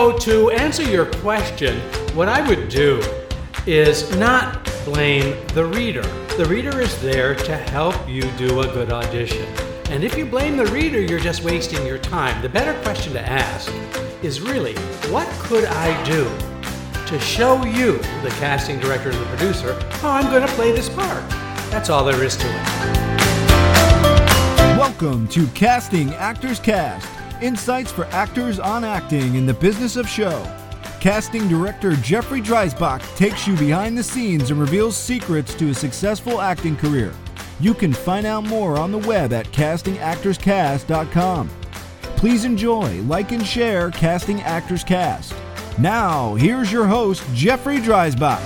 So to answer your question, what I would do is not blame the reader. The reader is there to help you do a good audition. And if you blame the reader, you're just wasting your time. The better question to ask is really, what could I do to show you, the casting director and the producer, how I'm going to play this part? That's all there is to it. Welcome to Casting Actors Cast, insights for actors on acting in the business of show. Casting director Jeffrey Dreisbach takes you behind the scenes and reveals secrets to a successful acting career. You can find out more on the web at castingactorscast.com. Please enjoy, like, and share Casting Actors Cast. Now, here's your host, Jeffrey Dreisbach.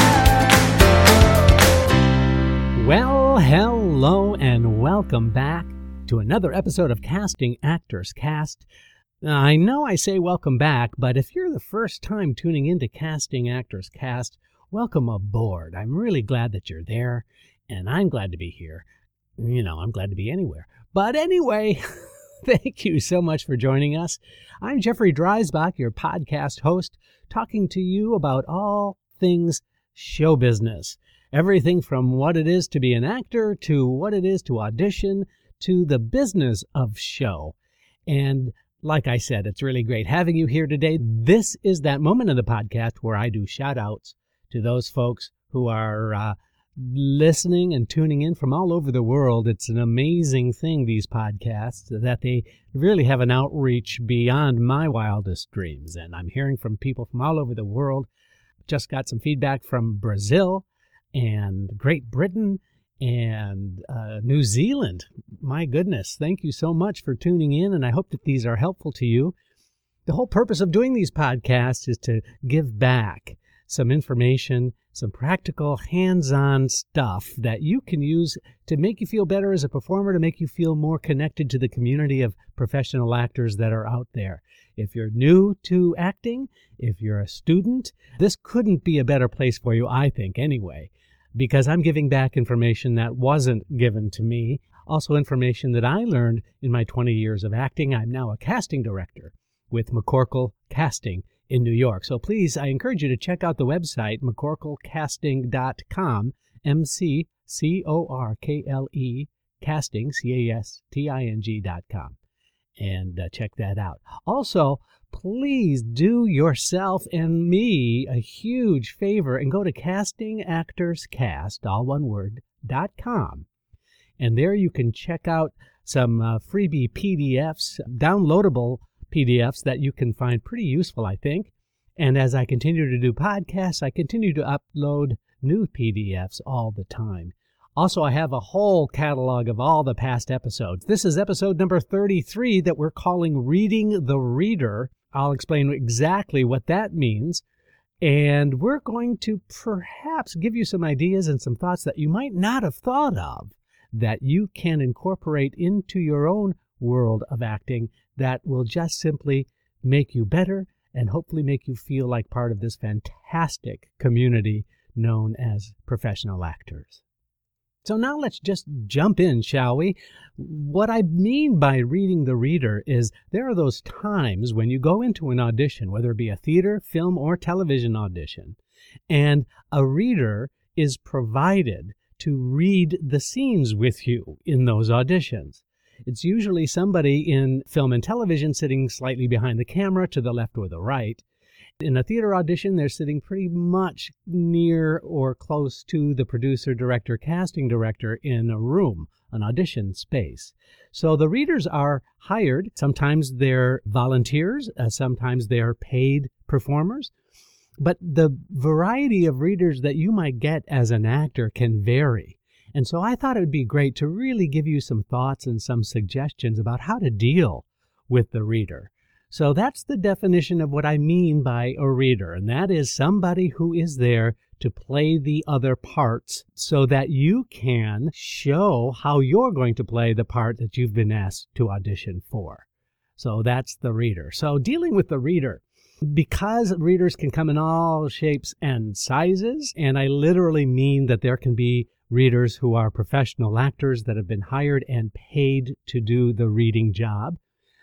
Well, hello, and welcome back to another episode of Casting Actors Cast. I know I say welcome back, but if you're the first time tuning into Casting Actors Cast, welcome aboard. I'm really glad that you're there. And I'm glad to be here. You know, I'm glad to be anywhere. But anyway, thank you so much for joining us. I'm Jeffrey Dreisbach, your podcast host, talking to you about all things show business. Everything from what it is to be an actor, to what it is to audition, to the business of show. And like I said, it's really great having you here today. This is that moment of the podcast where I do shout-outs to those folks who are listening and tuning in from all over the world. It's an amazing thing, these podcasts, that they really have an outreach beyond my wildest dreams. And I'm hearing from people from all over the world. Just got some feedback from Brazil and Great Britain and New Zealand. My goodness, thank you so much for tuning in, and I hope that these are helpful to you. The whole purpose of doing these podcasts is to give back some information, some practical, hands-on stuff that you can use to make you feel better as a performer, to make you feel more connected to the community of professional actors that are out there. If you're new to acting, if you're a student, this couldn't be a better place for you, I think, anyway, because I'm giving back information that wasn't given to me, also information that I learned in my 20 years of acting. I'm now a casting director with McCorkle Casting in New York. So please, I encourage you to check out the website, mccorklecasting.com, McCorkle casting, casting.com, and check that out. Also, please do yourself and me a huge favor and go to castingactorscast, all one word, .com. And there you can check out some freebie PDFs, downloadable PDFs that you can find pretty useful, I think. And as I continue to do podcasts, I continue to upload new PDFs all the time. Also, I have a whole catalog of all the past episodes. This is episode number 33 that we're calling Reading the Reader. I'll explain exactly what that means. And we're going to perhaps give you some ideas and some thoughts that you might not have thought of that you can incorporate into your own world of acting that will just simply make you better and hopefully make you feel like part of this fantastic community known as professional actors. So now let's just jump in, shall we? What I mean by reading the reader is there are those times when you go into an audition, whether it be a theater, film, or television audition, and a reader is provided to read the scenes with you in those auditions. It's usually somebody in film and television sitting slightly behind the camera to the left or the right. In a theater audition, they're sitting pretty much near or close to the producer, director, casting director in a room, an audition space. So the readers are hired. Sometimes they're volunteers, sometimes they're paid performers. But the variety of readers that you might get as an actor can vary. And so I thought it would be great to really give you some thoughts and some suggestions about how to deal with the reader. So that's the definition of what I mean by a reader, and that is somebody who is there to play the other parts so that you can show how you're going to play the part that you've been asked to audition for. So that's the reader. So dealing with the reader, because readers can come in all shapes and sizes, and I literally mean that there can be readers who are professional actors that have been hired and paid to do the reading job.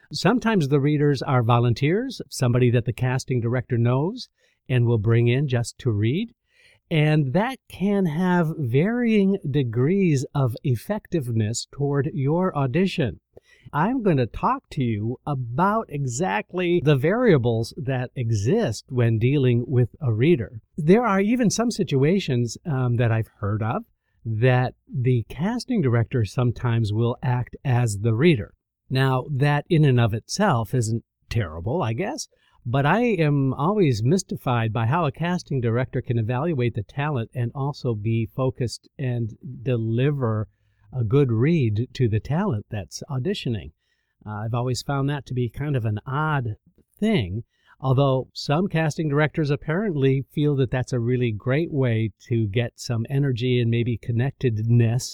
Sometimes the readers are volunteers, somebody that the casting director knows and will bring in just to read. And that can have varying degrees of effectiveness toward your audition. I'm going to talk to you about exactly the variables that exist when dealing with a reader. There are even some situations that I've heard of that the casting director sometimes will act as the reader. Now, that in and of itself isn't terrible, I guess, but I am always mystified by how a casting director can evaluate the talent and also be focused and deliver a good read to the talent that's auditioning. I've always found that to be kind of an odd thing, although some casting directors apparently feel that that's a really great way to get some energy and maybe connectedness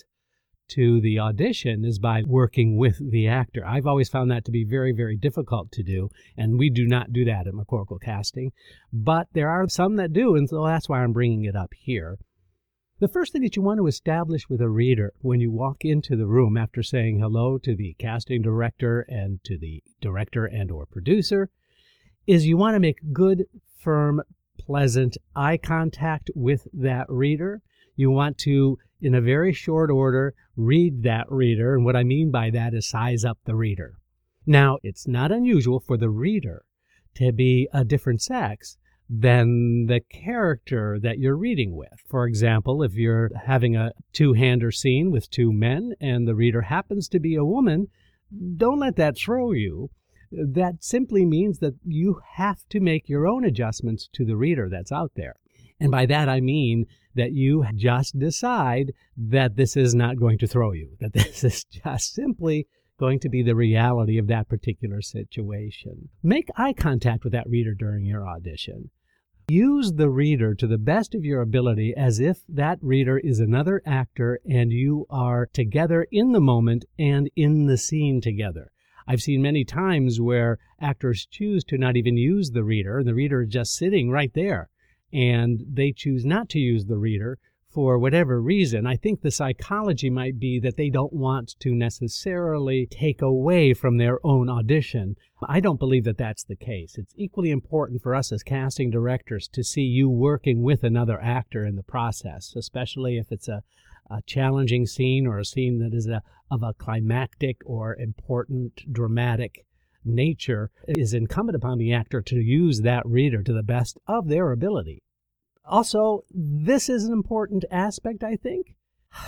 to the audition is by working with the actor. I've always found that to be very, very difficult to do, and we do not do that at McCorkle Casting, but there are some that do, and so that's why I'm bringing it up here. The first thing that you want to establish with a reader when you walk into the room after saying hello to the casting director and to the director and or producer is you want to make good, firm, pleasant eye contact with that reader. You want to, in a very short order, read that reader, and what I mean by that is size up the reader. Now, it's not unusual for the reader to be a different sex than the character that you're reading with. For example, if you're having a two-hander scene with two men and the reader happens to be a woman, don't let that throw you. That simply means that you have to make your own adjustments to the reader that's out there. And by that I mean that you just decide that this is not going to throw you, that this is just simply going to be the reality of that particular situation. Make eye contact with that reader during your audition. Use the reader to the best of your ability as if that reader is another actor and you are together in the moment and in the scene together. I've seen many times where actors choose to not even use the reader, and the reader is just sitting right there, and they choose not to use the reader for whatever reason. I think the psychology might be that they don't want to necessarily take away from their own audition. I don't believe that that's the case. It's equally important for us as casting directors to see you working with another actor in the process, especially if it's a challenging scene or a scene that is of a climactic or important dramatic nature. It is incumbent upon the actor to use that reader to the best of their ability. Also, this is an important aspect, I think.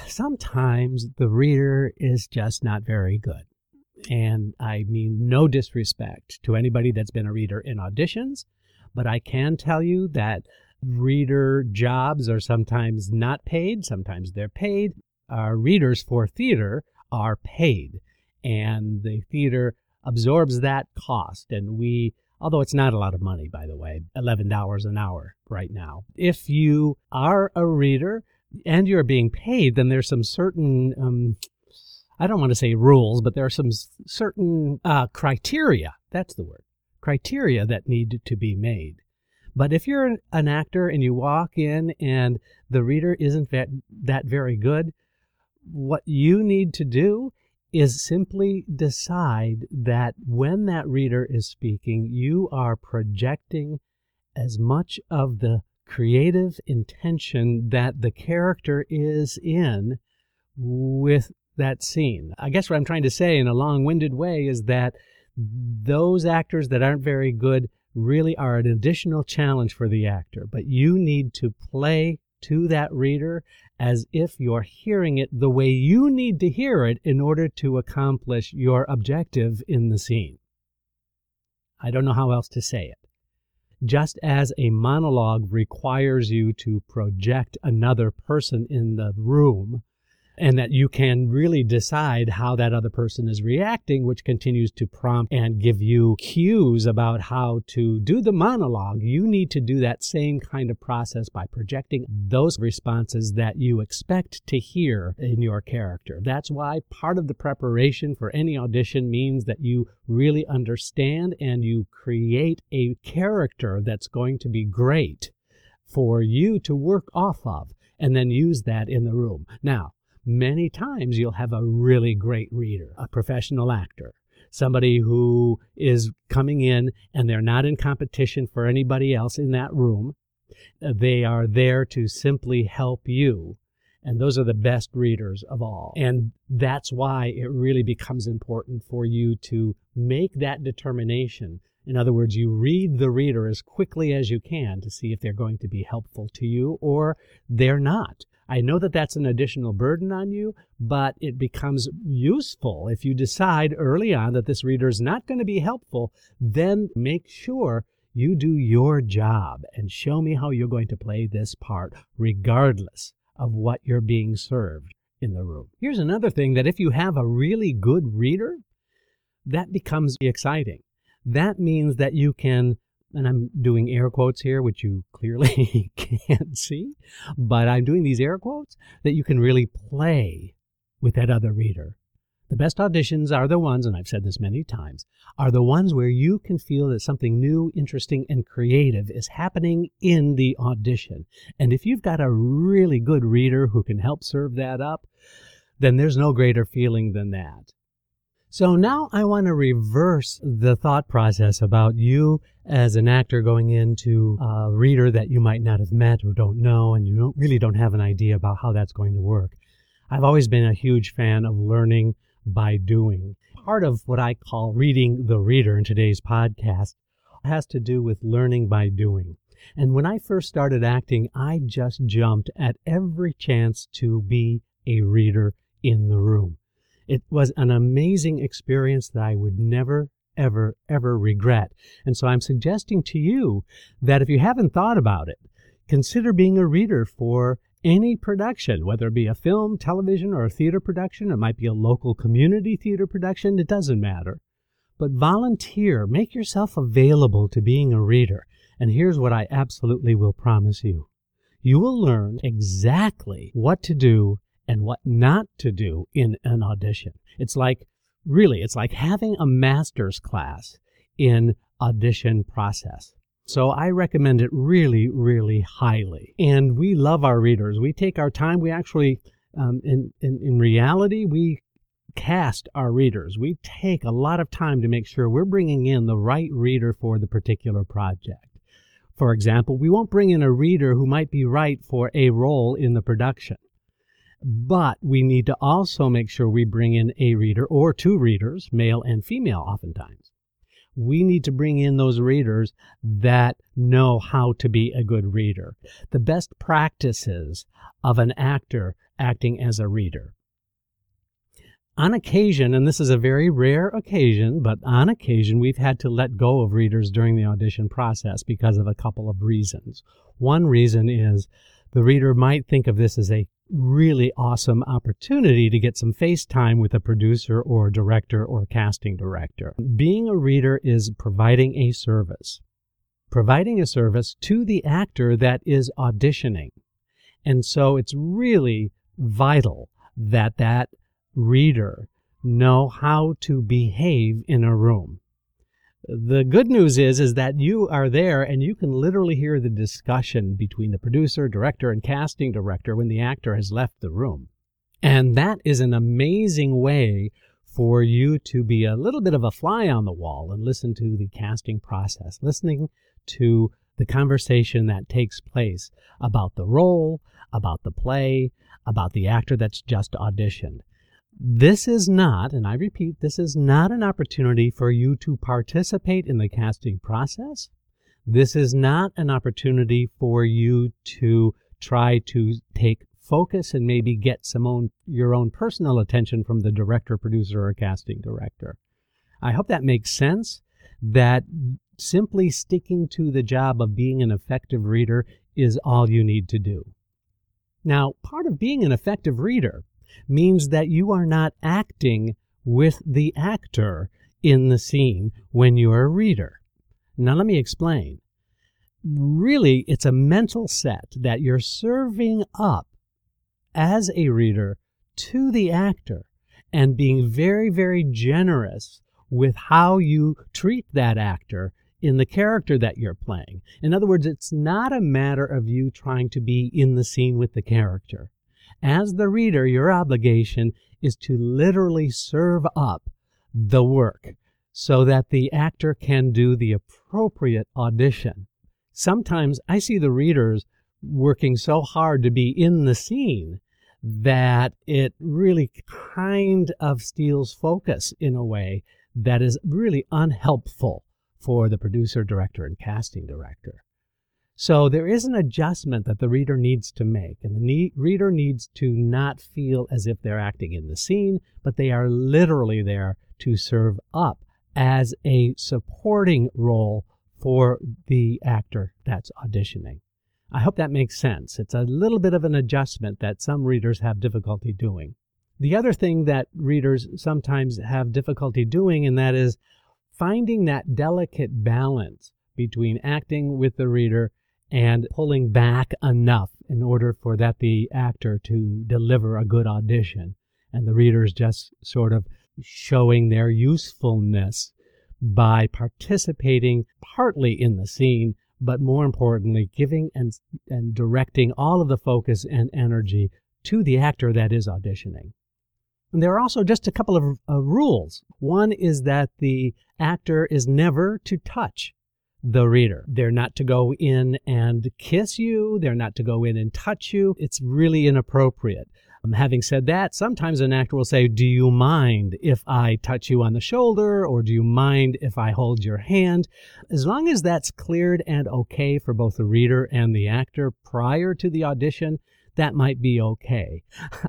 Sometimes the reader is just not very good. And I mean no disrespect to anybody that's been a reader in auditions, but I can tell you that reader jobs are sometimes not paid, sometimes they're paid. Our readers for theater are paid, and the theater absorbs that cost, and we, although it's not a lot of money, by the way, $11 an hour right now. If you are a reader and you're being paid, then there's some certain, I don't want to say rules, but there are some certain criteria, that's the word, criteria that need to be made. But if you're an actor and you walk in and the reader isn't that very good, what you need to do is simply decide that when that reader is speaking, you are projecting as much of the creative intention that the character is in with that scene. I guess what I'm trying to say in a long-winded way is that those actors that aren't very good really are an additional challenge for the actor, but you need to play to that reader as if you're hearing it the way you need to hear it in order to accomplish your objective in the scene. I don't know how else to say it. Just as a monologue requires you to project another person in the room, and that you can really decide how that other person is reacting, which continues to prompt and give you cues about how to do the monologue. You need to do that same kind of process by projecting those responses that you expect to hear in your character. That's why part of the preparation for any audition means that you really understand and you create a character that's going to be great for you to work off of, and then use that in the room. Now, many times you'll have a really great reader, a professional actor. somebody who is coming in and they're not in competition for anybody else in that room. They are there to simply help you. And those are the best readers of all. And that's why it really becomes important for you to make that determination. In other words, you read the reader as quickly as you can to see if they're going to be helpful to you or they're not. I know that that's an additional burden on you, but it becomes useful if you decide early on that this reader is not going to be helpful. Then make sure you do your job and show me how you're going to play this part regardless of what you're being served in the room. Here's another thing, that if you have a really good reader, that becomes exciting. That means that you can, and I'm doing air quotes here, which you clearly can't see, but I'm doing these air quotes, that you can really play with that other reader. The best auditions are the ones, and I've said this many times, are the ones where you can feel that something new, interesting, and creative is happening in the audition. And if you've got a really good reader who can help serve that up, then there's no greater feeling than that. So now I want to reverse the thought process about you as an actor going into a reader that you might not have met or don't know, and you really don't have an idea about how that's going to work. I've always been a huge fan of learning by doing. Part of what I call reading the reader in today's podcast has to do with learning by doing. And when I first started acting, I just jumped at every chance to be a reader in the room. It was an amazing experience that I would never, ever, ever regret. And so I'm suggesting to you that if you haven't thought about it, consider being a reader for any production, whether it be a film, television, or a theater production. It might be a local community theater production. It doesn't matter. But volunteer. Make yourself available to being a reader. And here's what I absolutely will promise you. You will learn exactly what to do and what not to do in an audition. It's like having a master's class in audition process. So I recommend it really, really highly. And we love our readers. We take our time. We actually, in reality, we cast our readers. We take a lot of time to make sure we're bringing in the right reader for the particular project. For example, we won't bring in a reader who might be right for a role in the production. But we need to also make sure we bring in a reader or two readers, male and female oftentimes. We need to bring in those readers that know how to be a good reader. The best practices of an actor acting as a reader. On occasion, and this is a very rare occasion, but on occasion we've had to let go of readers during the audition process because of a couple of reasons. One reason is the reader might think of this as a really awesome opportunity to get some face time with a producer or director or casting director. Being a reader is providing a service to the actor that is auditioning. And so it's really vital that that reader know how to behave in a room. The good news is that you are there and you can literally hear the discussion between the producer, director, and casting director when the actor has left the room. And that is an amazing way for you to be a little bit of a fly on the wall and listen to the casting process, listening to the conversation that takes place about the role, about the play, about the actor that's just auditioned. This is not, and I repeat, this is not an opportunity for you to participate in the casting process. This is not an opportunity for you to try to take focus and maybe get your own personal attention from the director, producer, or casting director. I hope that makes sense, that simply sticking to the job of being an effective reader is all you need to do. Now, part of being an effective reader means that you are not acting with the actor in the scene when you're a reader. Now, let me explain. Really, it's a mental set that you're serving up as a reader to the actor and being very, very generous with how you treat that actor in the character that you're playing. In other words, it's not a matter of you trying to be in the scene with the character. As the reader, your obligation is to literally serve up the work so that the actor can do the appropriate audition. Sometimes I see the readers working so hard to be in the scene that it really kind of steals focus in a way that is really unhelpful for the producer, director, and casting director. So there is an adjustment that the reader needs to make, and the reader needs to not feel as if they're acting in the scene, but they are literally there to serve up as a supporting role for the actor that's auditioning. I hope that makes sense. It's a little bit of an adjustment that some readers have difficulty doing. The other thing that readers sometimes have difficulty doing, and that is finding that delicate balance between acting with the reader and pulling back enough in order for the actor to deliver a good audition, and the readers just sort of showing their usefulness by participating partly in the scene, but more importantly, giving and directing all of the focus and energy to the actor that is auditioning. And there are also just a couple of rules. One is that the actor is never to touch the reader. They're not to go in and kiss you. They're not to go in and touch you. It's really inappropriate. Having said that, sometimes an actor will say, do you mind if I touch you on the shoulder, or do you mind if I hold your hand? As long as that's cleared and okay for both the reader and the actor prior to the audition, that might be okay.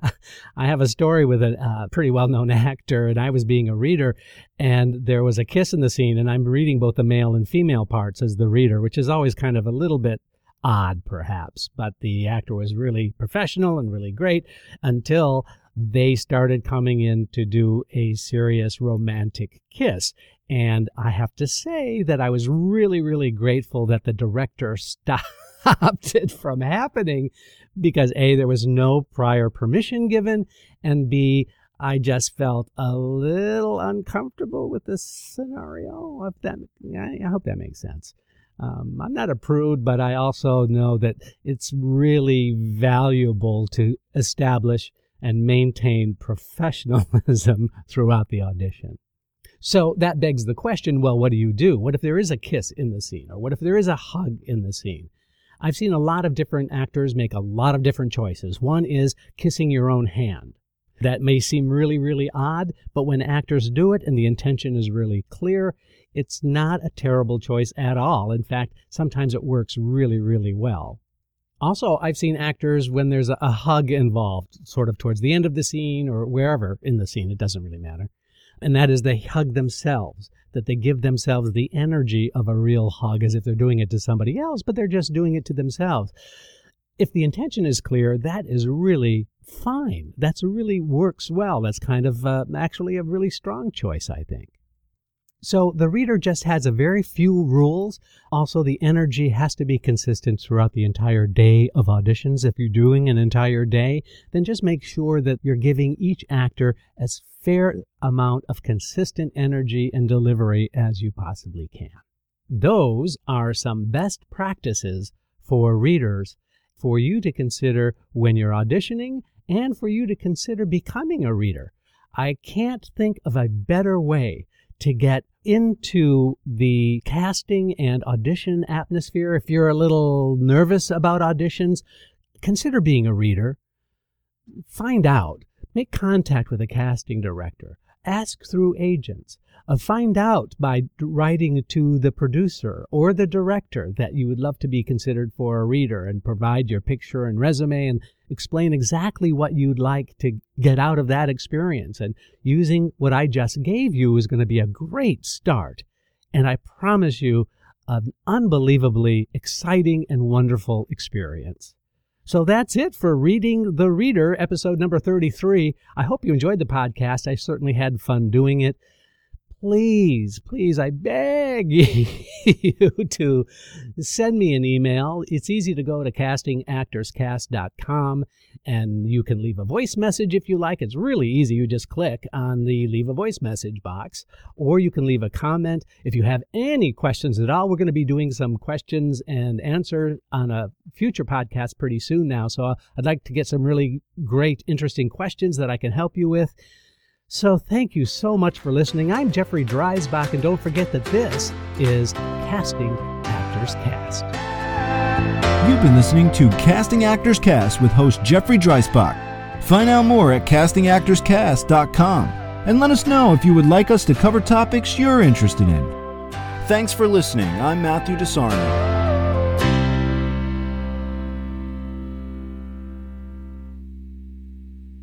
I have a story with a pretty well-known actor, and I was being a reader, and there was a kiss in the scene, and I'm reading both the male and female parts as the reader, which is always kind of a little bit odd, perhaps, but the actor was really professional and really great until they started coming in to do a serious romantic kiss. And I have to say that I was really, really grateful that the director stopped it from happening, because A, there was no prior permission given, and B, I just felt a little uncomfortable with this scenario. I hope that makes sense. I'm not a prude, but I also know that it's really valuable to establish and maintain professionalism throughout the audition. So that begs the question, well, what do you do? What if there is a kiss in the scene? Or what if there is a hug in the scene? I've seen a lot of different actors make a lot of different choices. One is kissing your own hand. That may seem really, really odd, but when actors do it and the intention is really clear, it's not a terrible choice at all. In fact, sometimes it works really, really well. Also, I've seen actors when there's a hug involved, sort of towards the end of the scene or wherever in the scene, it doesn't really matter. And that is they hug themselves, that they give themselves the energy of a real hug as if they're doing it to somebody else, but they're just doing it to themselves. If the intention is clear, that is really fine. That's really works well. That's kind of actually a really strong choice, I think. So the reader just has a very few rules. Also, the energy has to be consistent throughout the entire day of auditions. If you're doing an entire day, then just make sure that you're giving each actor as fair amount of consistent energy and delivery as you possibly can. Those are some best practices for readers for you to consider when you're auditioning and for you to consider becoming a reader. I can't think of a better way to get into the casting and audition atmosphere. If you're a little nervous about auditions, consider being a reader. Find out. Make contact with a casting director. Ask through agents. Find out by writing to the producer or the director that you would love to be considered for a reader, and provide your picture and resume and explain exactly what you'd like to get out of that experience. And using what I just gave you is going to be a great start. And I promise you an unbelievably exciting and wonderful experience. So that's it for Reading the Reader, episode number 33. I hope you enjoyed the podcast. I certainly had fun doing it. Please, I beg you to send me an email. It's easy to go to castingactorscast.com, and you can leave a voice message if you like. It's really easy. You just click on the leave a voice message box, or you can leave a comment. If you have any questions at all, we're going to be doing some questions and answer on a future podcast pretty soon now. So I'd like to get some really great, interesting questions that I can help you with. So thank you so much for listening. I'm Jeffrey Dreisbach, and don't forget that this is Casting Actors Cast. You've been listening to Casting Actors Cast with host Jeffrey Dreisbach. Find out more at castingactorscast.com and let us know if you would like us to cover topics you're interested in. Thanks for listening. I'm Matthew DeSarno.